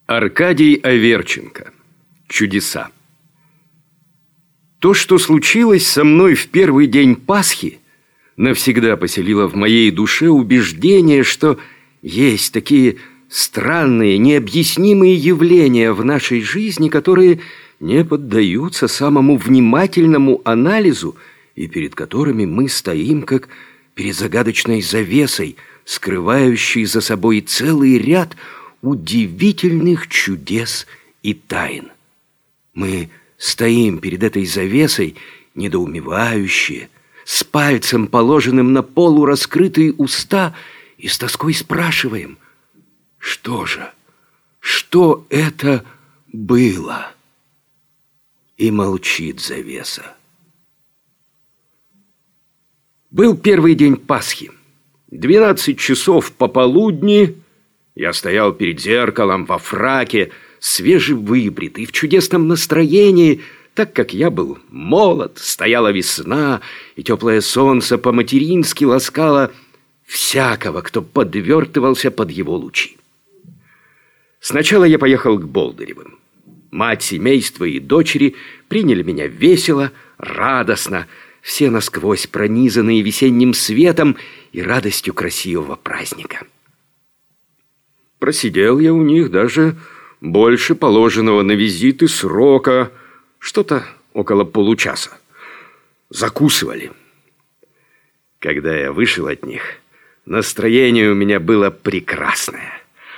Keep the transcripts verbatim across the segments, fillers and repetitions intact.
Аркадий Аверченко. Чудеса. То, что случилось со мной в первый день Пасхи, навсегда поселило в моей душе убеждение, что есть такие странные, необъяснимые явления в нашей жизни, которые не поддаются самому внимательному анализу и перед которыми мы стоим, как перед загадочной завесой, скрывающей за собой целый ряд удивительных чудес и тайн. Мы стоим перед этой завесой, недоумевающие, с пальцем, положенным на полураскрытые уста, и с тоской спрашиваем: что же, что это было? И молчит завеса. Был первый день Пасхи. Двенадцать часов пополудни. Я стоял перед зеркалом во фраке, свежевыбритый, в чудесном настроении, так как я был молод, стояла весна, и теплое солнце по-матерински ласкало всякого, кто подвертывался под его лучи. Сначала я поехал к Болдыревым. Мать семейства и дочери приняли меня весело, радостно, все насквозь пронизанные весенним светом и радостью красивого праздника. Просидел я у них даже больше положенного на визиты срока, что-то около получаса. Закусывали. Когда я вышел от них, настроение у меня было прекрасное.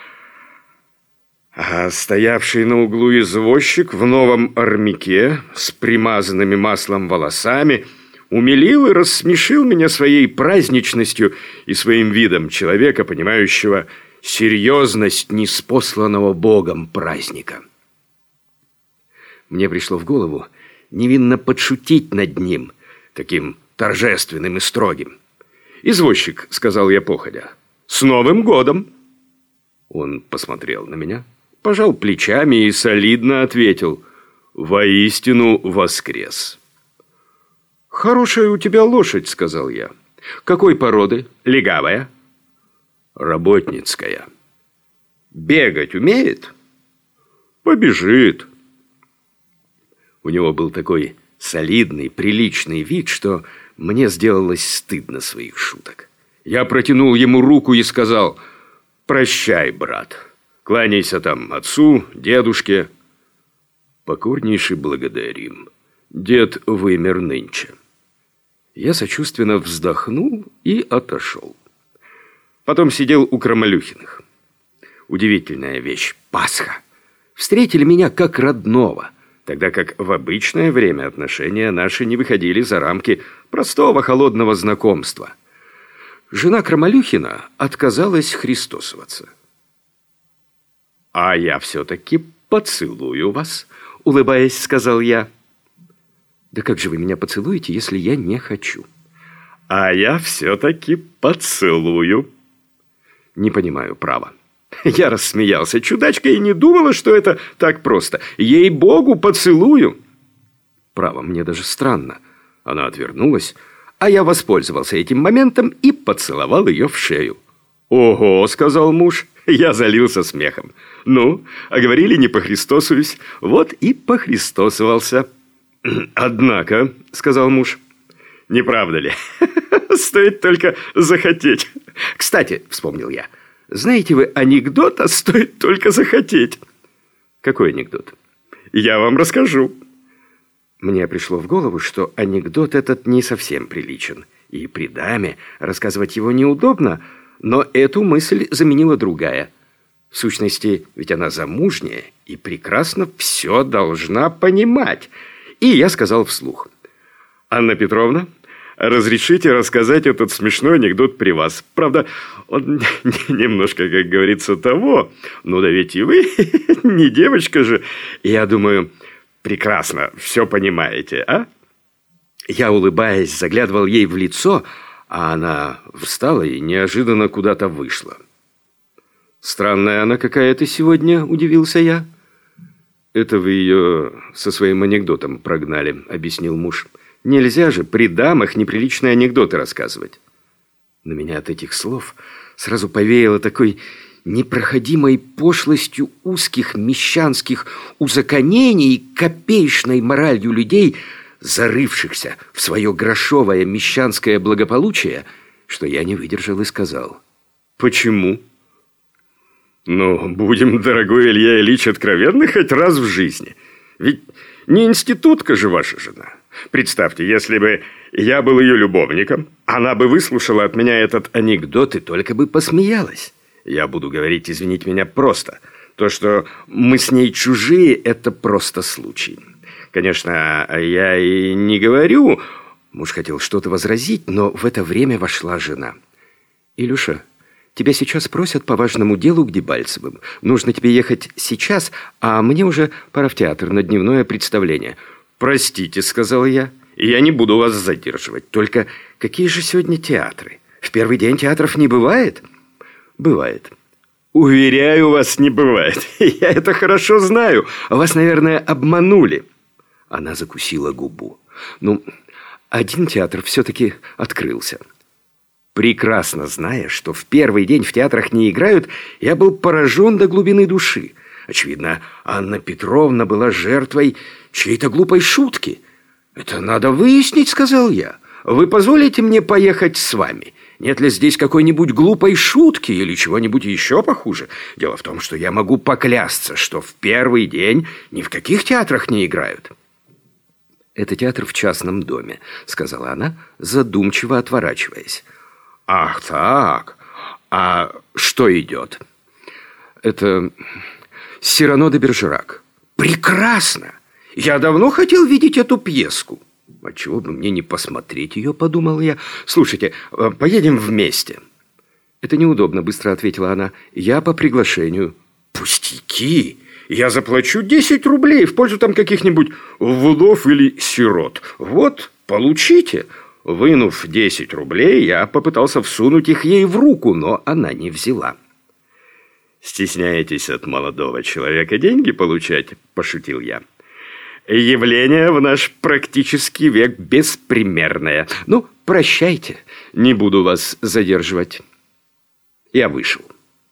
А стоявший на углу извозчик в новом армяке с примазанными маслом волосами умилил и рассмешил меня своей праздничностью и своим видом человека, понимающего серьезность неспосланного Богом праздника. Мне пришло в голову невинно подшутить над ним, таким торжественным и строгим. «Извозчик», — сказал я походя, — «с Новым годом!» Он посмотрел на меня, пожал плечами и солидно ответил: «Воистину воскрес!» «Хорошая у тебя лошадь», — сказал я. «Какой породы? Легавая?» «Работницкая». «Бегать умеет?» «Побежит». У него был такой солидный, приличный вид, что мне сделалось стыдно своих шуток. Я протянул ему руку и сказал: «Прощай, брат. Кланяйся там отцу, дедушке». «Покорнейше благодарим. Дед вымер нынче». Я сочувственно вздохнул и отошел. Потом сидел у Крамолюхиных. Удивительная вещь – Пасха. Встретили меня как родного, тогда как в обычное время отношения наши не выходили за рамки простого холодного знакомства. Жена Крамолюхина отказалась христосоваться. «А я все-таки поцелую вас», – улыбаясь, сказал я. «Да как же вы меня поцелуете, если я не хочу?» «А я все-таки поцелую». «Не понимаю, право». Я рассмеялся. Чудачка и не думала, что это так просто. Ей-богу, поцелую. Право, мне даже странно. Она отвернулась, а я воспользовался этим моментом и поцеловал ее в шею. «Ого», — сказал муж. Я залился смехом. «Ну, а говорили, не похристосуюсь. Вот и похристосовался». «Однако», — сказал муж, — «не правда ли? Стоит только захотеть». «Кстати», — вспомнил я, — «знаете вы анекдот, а стоит только захотеть». «Какой анекдот?» «Я вам расскажу». Мне пришло в голову, что анекдот этот не совсем приличен, и при даме рассказывать его неудобно, но эту мысль заменила другая. В сущности, ведь она замужняя и прекрасно все должна понимать. И я сказал вслух: «Анна Петровна, разрешите рассказать этот смешной анекдот при вас. Правда, он немножко, как говорится, того. Ну да ведь и вы не девочка же. Я думаю, прекрасно все понимаете, а?» Я, улыбаясь, заглядывал ей в лицо, а она встала и неожиданно куда-то вышла. «Странная она какая-то сегодня», — удивился я. «Это вы ее со своим анекдотом прогнали», — объяснил муж. «Нельзя же при дамах неприличные анекдоты рассказывать». На меня от этих слов сразу повеяло такой непроходимой пошлостью узких мещанских узаконений и копеечной моралью людей, зарывшихся в свое грошовое мещанское благополучие, что я не выдержал и сказал: «Почему?» «Ну, будем, дорогой Илья Ильич, откровенны хоть раз в жизни. Ведь не институтка же ваша жена. Представьте, если бы я был ее любовником, она бы выслушала от меня этот анекдот и только бы посмеялась. Я буду говорить, извините меня, просто. То, что мы с ней чужие, это просто случай. Конечно, я и не говорю...» Муж хотел что-то возразить, но в это время вошла жена. «Илюша, тебя сейчас просят по важному делу к Дебальцевым. Нужно тебе ехать сейчас, а мне уже пора в театр на дневное представление». «Простите», — сказал я, — «я не буду вас задерживать. Только какие же сегодня театры? В первый день театров не бывает?» «Бывает». «Уверяю вас, не бывает. Я это хорошо знаю. Вас, наверное, обманули». Она закусила губу. «Ну, один театр все-таки открылся». Прекрасно зная, что в первый день в театрах не играют, я был поражен до глубины души. Очевидно, Анна Петровна была жертвой чьей-то глупой шутки. «Это надо выяснить», — сказал я. «Вы позволите мне поехать с вами? Нет ли здесь какой-нибудь глупой шутки или чего-нибудь еще похуже? Дело в том, что я могу поклясться, что в первый день ни в каких театрах не играют». «Это театр в частном доме», — сказала она, задумчиво отворачиваясь. «Ах так, а что идет?» «Это Сирано де Бержерак». «Прекрасно! Я давно хотел видеть эту пьеску». «Отчего бы мне не посмотреть ее?» — подумал я. «Слушайте, поедем вместе». «Это неудобно», — быстро ответила она. «Я по приглашению». «Пустяки! Я заплачу десять рублей в пользу там каких-нибудь вдов или сирот. Вот, получите». Вынув десять рублей, я попытался всунуть их ей в руку, но она не взяла. «Стесняетесь от молодого человека деньги получать?» – пошутил я. «Явление в наш практический век беспримерное. Ну, прощайте, не буду вас задерживать». Я вышел.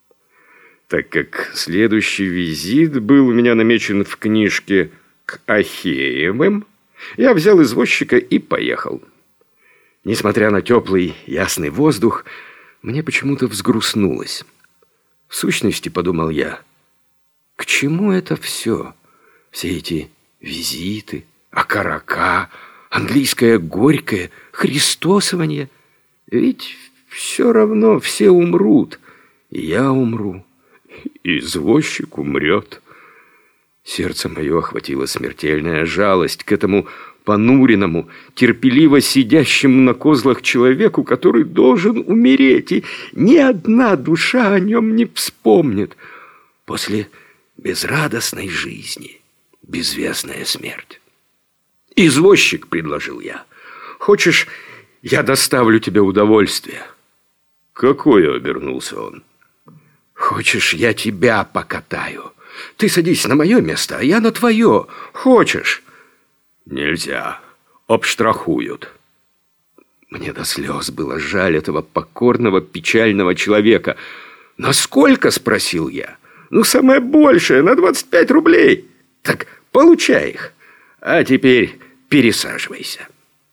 Так как следующий визит был у меня намечен в книжке к Ахеевым, я взял извозчика и поехал. Несмотря на теплый ясный воздух, мне почему-то взгрустнулось. В сущности, подумал я, к чему это все? Все эти визиты, окорока, английское горькое, христосование. Ведь все равно все умрут, и я умру, и извозчик умрет. Сердце мое охватило смертельная жалость к этому понуренному, терпеливо сидящему на козлах человеку, который должен умереть, и ни одна душа о нем не вспомнит. После безрадостной жизни безвестная смерть. «Извозчик», — предложил я, — «хочешь, я доставлю тебе удовольствие?» «Какое?» — обернулся он. «Хочешь, я тебя покатаю? Ты садись на мое место, а я на твое. Хочешь?» «Нельзя. Обштрахуют». Мне до слез было жаль этого покорного, печального человека. «Насколько?» — спросил я. «Ну, самое большее, на двадцать пять рублей». «Так получай их. А теперь пересаживайся».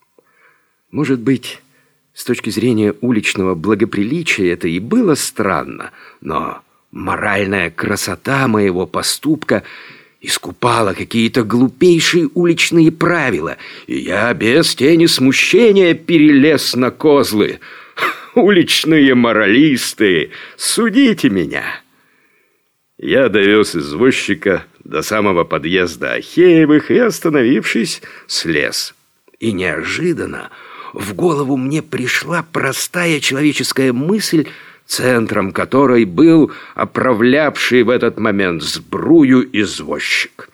Может быть, с точки зрения уличного благоприличия это и было странно, но моральная красота моего поступка искупала какие-то глупейшие уличные правила, и я без тени смущения перелез на козлы. Уличные моралисты, судите меня. Я довез извозчика до самого подъезда Ахеевых и, остановившись, слез. И неожиданно в голову мне пришла простая человеческая мысль, центром которой был оправлявший в этот момент сбрую извозчик.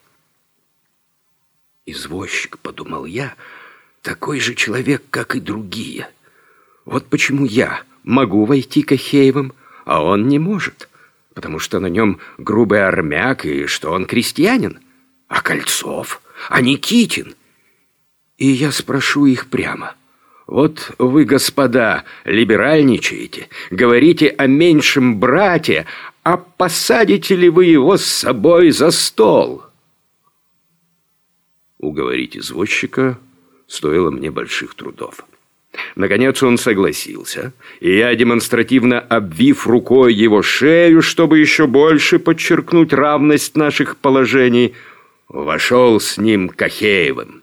«Извозчик», — подумал я, — «такой же человек, как и другие. Вот почему я могу войти к Ахеевым, а он не может, потому что на нем грубый армяк и что он крестьянин, а Кольцов, а Никитин. И я спрошу их прямо: Вот вы, господа, либеральничаете, говорите о меньшем брате, а посадите ли вы его с собой за стол? Уговорить извозчика стоило мне больших трудов. Наконец он согласился, и я, демонстративно обвив рукой его шею, чтобы еще больше подчеркнуть равность наших положений, вошел с ним к Ахеевым.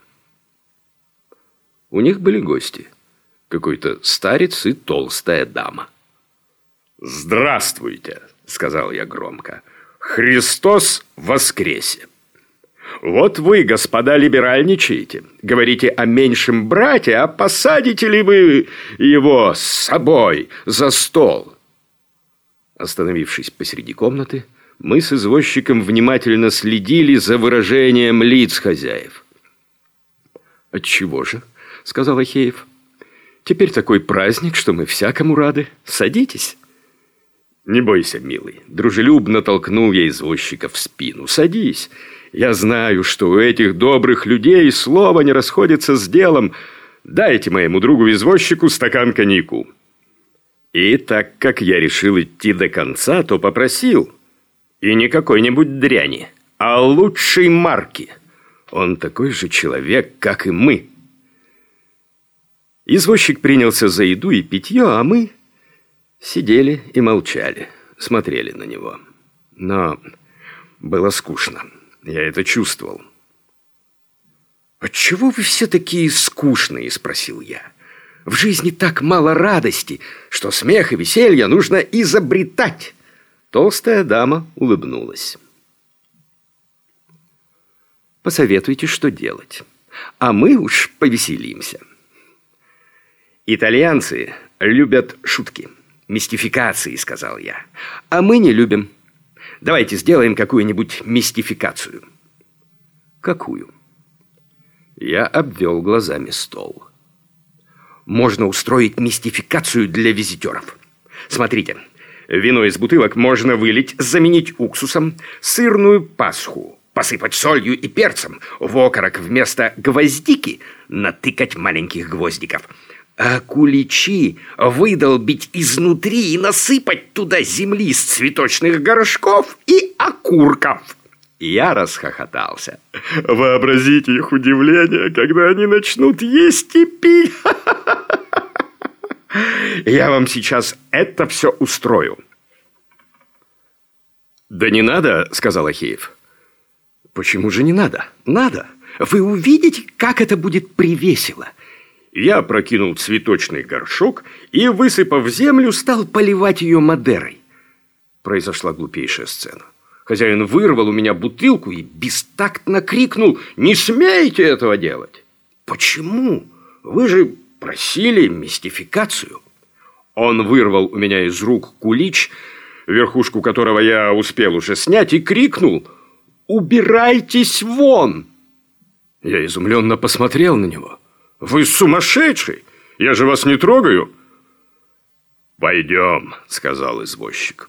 У них были гости. Какой-то старец и толстая дама. «Здравствуйте», — сказал я громко. «Христос воскресе! Вот вы, господа, либеральничаете. Говорите о меньшем брате, а посадите ли вы его с собой за стол?» Остановившись посреди комнаты, мы с извозчиком внимательно следили за выражением лиц хозяев. «Отчего же?» — сказал Ахеев. «Теперь такой праздник, что мы всякому рады. Садитесь». «Не бойся, милый», — дружелюбно толкнул я извозчика в спину. «Садись. Я знаю, что у этих добрых людей слово не расходится с делом. Дайте моему другу-извозчику стакан коньяку». И так как я решил идти до конца, то попросил. И не какой-нибудь дряни, а лучшей марки. Он такой же человек, как и мы. Извозчик принялся за еду и питье, а мы сидели и молчали, смотрели на него. Но было скучно. Я это чувствовал. «Отчего вы все такие скучные?» – спросил я. «В жизни так мало радости, что смех и веселье нужно изобретать». Толстая дама улыбнулась. «Посоветуйте, что делать, а мы уж повеселимся». «Итальянцы любят шутки, мистификации», — сказал я. «А мы не любим. Давайте сделаем какую-нибудь мистификацию». «Какую?» Я обвел глазами стол. «Можно устроить мистификацию для визитеров. Смотрите, вино из бутылок можно вылить, заменить уксусом, сырную пасху посыпать солью и перцем, в окорок вместо гвоздики натыкать маленьких гвоздиков, а куличи выдолбить изнутри и насыпать туда земли с цветочных горшков и окурков». Я расхохотался. Вообразите их удивление, когда они начнут есть и пить. Я вам сейчас это все устрою. «Да не надо», — сказал Ахеев. «Почему же не надо? Надо. Вы увидите, как это будет привесело». Я прокинул цветочный горшок и, высыпав землю, стал поливать ее Мадерой. Произошла глупейшая сцена. Хозяин вырвал у меня бутылку и бестактно крикнул: «Не смейте этого делать!» «Почему? Вы же просили мистификацию». Он вырвал у меня из рук кулич, верхушку которого я успел уже снять, и крикнул: «Убирайтесь вон!» Я изумленно посмотрел на него. «Вы сумасшедший! Я же вас не трогаю!» «Пойдем», — сказал извозчик.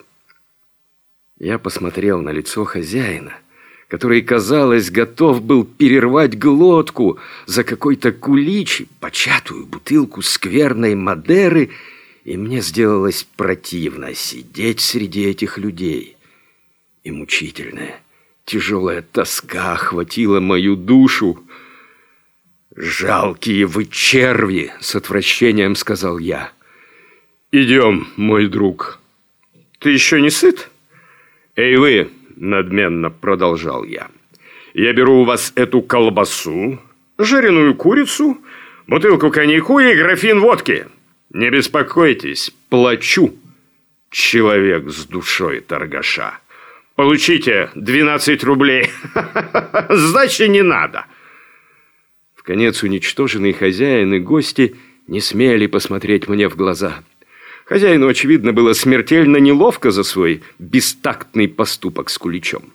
Я посмотрел на лицо хозяина, который, казалось, готов был перервать глотку за какой-то кулич и початую бутылку скверной Мадеры, и мне сделалось противно сидеть среди этих людей. И мучительная, тяжелая тоска охватила мою душу. «Жалкие вы черви!» — с отвращением сказал я. «Идем, мой друг. Ты еще не сыт?» «Эй вы!» — надменно продолжал я. «Я беру у вас эту колбасу, жареную курицу, бутылку коньяку и графин водки. Не беспокойтесь, плачу. Человек с душой торгаша. Получите двенадцать рублей. Сдачи не надо». Вконец уничтоженный хозяин и гости не смели посмотреть мне в глаза. Хозяину, очевидно, было смертельно неловко за свой бестактный поступок с куличом.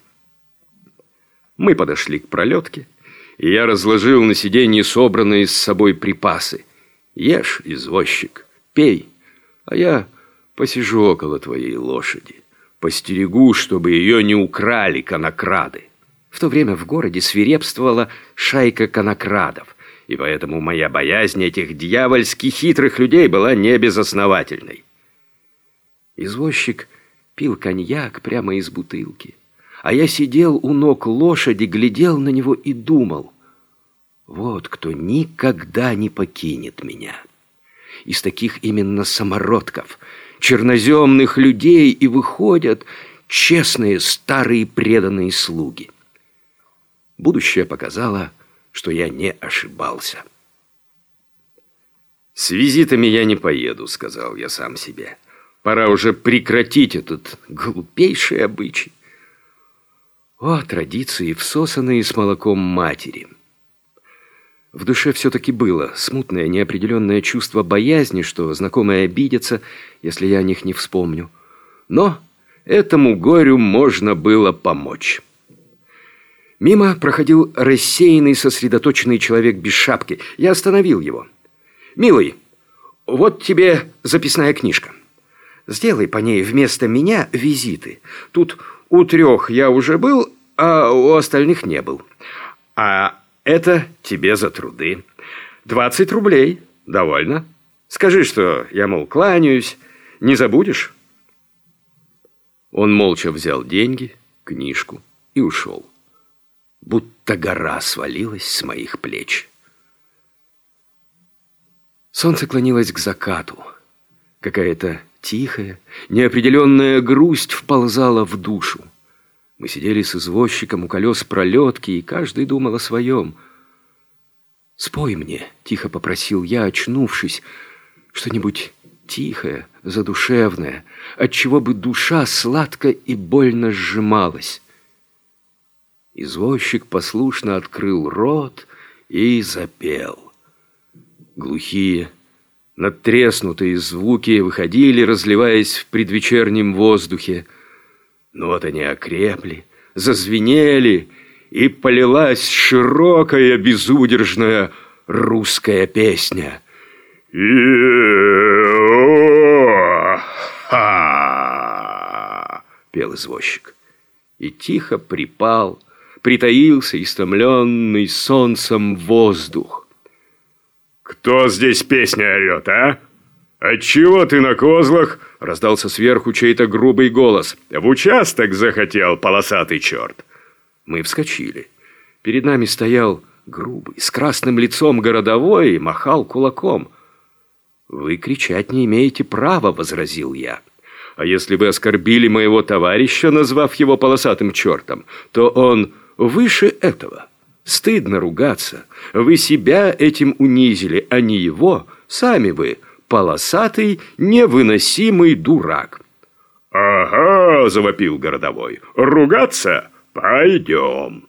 Мы подошли к пролетке, и я разложил на сиденье собранные с собой припасы. «Ешь, извозчик, пей, а я посижу около твоей лошади, постерегу, чтобы ее не украли конокрады». В то время в городе свирепствовала шайка конокрадов, и поэтому моя боязнь этих дьявольски хитрых людей была небезосновательной. Извозчик пил коньяк прямо из бутылки, а я сидел у ног лошади, глядел на него и думал: вот кто никогда не покинет меня. Из таких именно самородков, черноземных людей и выходят честные старые преданные слуги. Будущее показало, что я не ошибался. «С визитами я не поеду», — сказал я сам себе. «Пора уже прекратить этот глупейший обычай». О, традиции, всосанные с молоком матери. В душе все-таки было смутное, неопределенное чувство боязни, что знакомые обидятся, если я о них не вспомню. Но этому горю можно было помочь. Мимо проходил рассеянный, сосредоточенный человек без шапки. Я остановил его. «Милый, вот тебе записная книжка. Сделай по ней вместо меня визиты. Тут у трех я уже был, а у остальных не был. А это тебе за труды. Двадцать рублей. Довольно. Скажи, что я, мол, кланяюсь. Не забудешь?» Он молча взял деньги, книжку и ушел. Будто гора свалилась с моих плеч. Солнце клонилось к закату. Какая-то тихая, неопределенная грусть вползала в душу. Мы сидели с извозчиком у колес пролетки, и каждый думал о своем. «Спой мне», — тихо попросил я, очнувшись, что-нибудь тихое, задушевное, отчего бы душа сладко и больно сжималась. Извозчик послушно открыл рот и запел. Глухие, надтреснутые звуки выходили, разливаясь в предвечернем воздухе. Но вот они окрепли, зазвенели, и полилась широкая, безудержная русская песня. «И-о-ха!» — пел извозчик. И тихо припал, притаился истомленный солнцем воздух. «Кто здесь песня орет, а? Отчего ты на козлах?» — раздался сверху чей-то грубый голос. «В участок захотел, полосатый черт!» Мы вскочили. Перед нами стоял грубый, с красным лицом городовой и махал кулаком. «Вы кричать не имеете права», — возразил я. «А если вы оскорбили моего товарища, назвав его полосатым чертом, то он выше этого. Стыдно ругаться. Вы себя этим унизили, а не его. Сами вы полосатый, невыносимый дурак». «Ага», — завопил городовой, — «ругаться? Пойдем».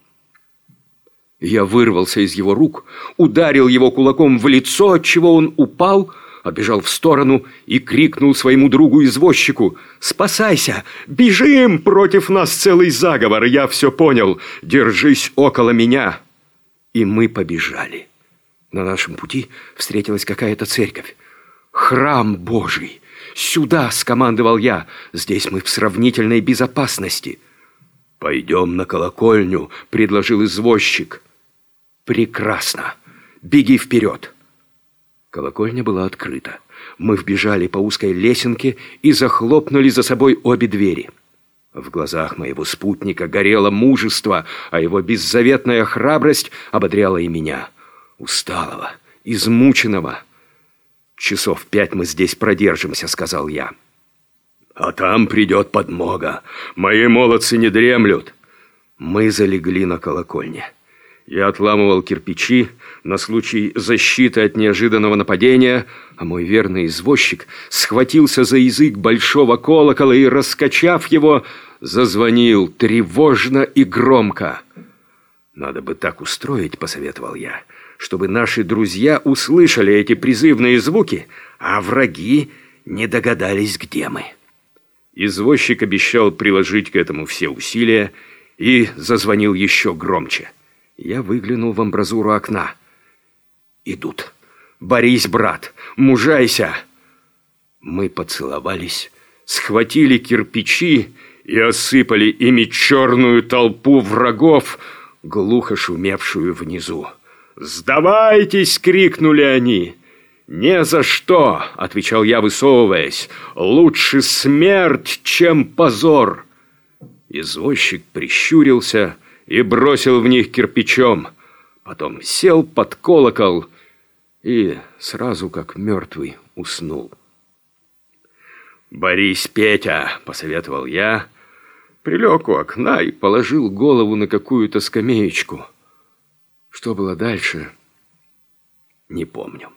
Я вырвался из его рук, ударил его кулаком в лицо, отчего он упал, отбежал в сторону и крикнул своему другу-извозчику: «Спасайся! Бежим! Против нас целый заговор! Я все понял! Держись около меня!» И мы побежали. На нашем пути встретилась какая-то церковь. «Храм Божий! Сюда!» — скомандовал я. «Здесь мы в сравнительной безопасности». «Пойдем на колокольню», — предложил извозчик. «Прекрасно! Беги вперед!» Колокольня была открыта. Мы вбежали по узкой лесенке и захлопнули за собой обе двери. В глазах моего спутника горело мужество, а его беззаветная храбрость ободряла и меня, усталого, измученного. «Часов пять мы здесь продержимся», — сказал я. «А там придет подмога. Мои молодцы не дремлют». Мы залегли на колокольне. Я отламывал кирпичи на случай защиты от неожиданного нападения, а мой верный извозчик схватился за язык большого колокола и, раскачав его, зазвонил тревожно и громко. «Надо бы так устроить», — посоветовал я, «чтобы наши друзья услышали эти призывные звуки, а враги не догадались, где мы». Извозчик обещал приложить к этому все усилия и зазвонил еще громче. Я выглянул в амбразуру окна. «Идут. Борись, брат, мужайся!» Мы поцеловались, схватили кирпичи и осыпали ими черную толпу врагов, глухо шумевшую внизу. «Сдавайтесь!» — крикнули они. «Не за что!» — отвечал я, высовываясь. «Лучше смерть, чем позор!» Извозчик прищурился и бросил в них кирпичом. Потом сел под колокол и сразу, как мертвый, уснул. «Борись, Петя!» — посоветовал я. Прилег у окна и положил голову на какую-то скамеечку. Что было дальше, не помню.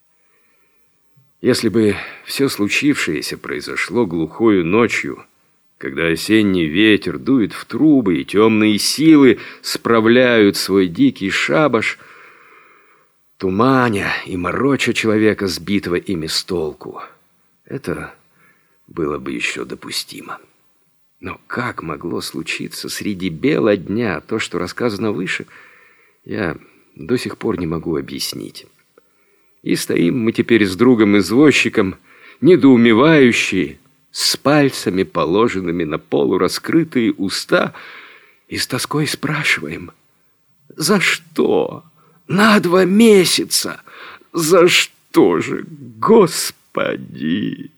Если бы все случившееся произошло глухою ночью, когда осенний ветер дует в трубы и темные силы справляют свой дикий шабаш, туманя и мороча человека, сбитого ими с толку, это было бы еще допустимо. Но как могло случиться среди бела дня то, что рассказано выше, я до сих пор не могу объяснить. И стоим мы теперь с другом-извозчиком, недоумевающие, с пальцами, положенными на полураскрытые уста, и с тоской спрашиваем: «За что? На два месяца? За что же, Господи?»